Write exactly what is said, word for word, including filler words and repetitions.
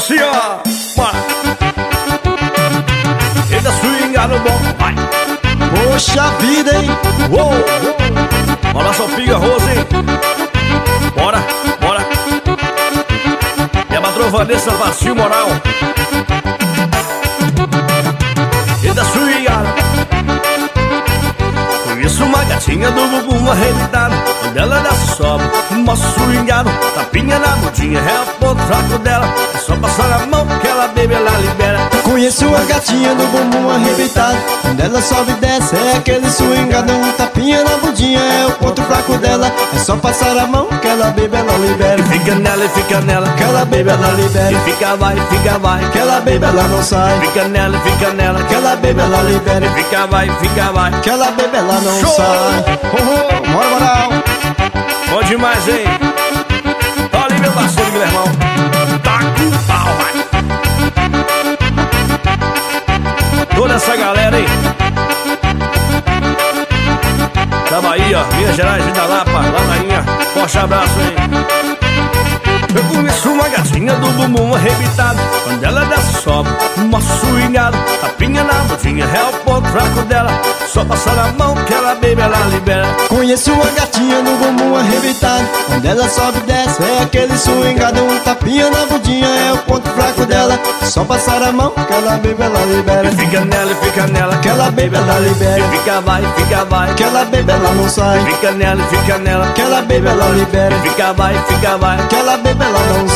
assim, ó. Bora. Eita, swingado bom, vai. Poxa vida, hein? Uou, uou. Olha só, figa, Rose, hein? Bora, bora. E a patroa Vanessa Vacil Moral. Eita, swingado. Conheço uma gatinha do bumbum arrebitado. Quando ela desce sobe, mostra o swingado. Tapinha na mudinha, é o ponto fraco dela. É só passar a mão que ela bebe, ela libera. Conheço uma gatinha do bumbum arrebitado. Quando ela sobe e desce, é aquele swingado. Um tapinha na bundinha, é o ponto fraco dela. É só passar a mão que ela bebe, ela libera. E fica nela, e fica nela, Que ela bebe, ela libera. e fica vai, fica vai. Que ela bebe, ela não sai. Fica nela, e fica nela, Que ela bebe, ela libera. e fica vai, fica vai. Que ela bebe, ela não Show! sai. Oh, oh, bora, moral. Bom demais, hein? Olha aí, meu parceiro Guilhermão. Tá com pau, vai. Toda essa galera, hein? Da Bahia, Minas Gerais e da Lapa, Lanainha. Forte abraço, hein? Eu conheço uma gatinha do bumbum arrebitado. Quando ela desce sobe, mostra o swingado. Tapinha na bundinha, é o ponto fraco dela. Só passar a mão que ela bebe, ela libera. Conheço uma gatinha no bumbum arrebitado. Quando ela sobe e desce, é aquele swingado. Um tapinha na bundinha, é o ponto fraco dela. Só passar a mão que ela bebe, ela libera. E fica nela, e fica nela, Que ela bebe, ela libera. e fica vai, fica vai. Que ela bebe, ela não sai. Fica nela, e fica nela, Que ela bebe, ela libera. e fica vai, fica vai. Que ela bebe, ela não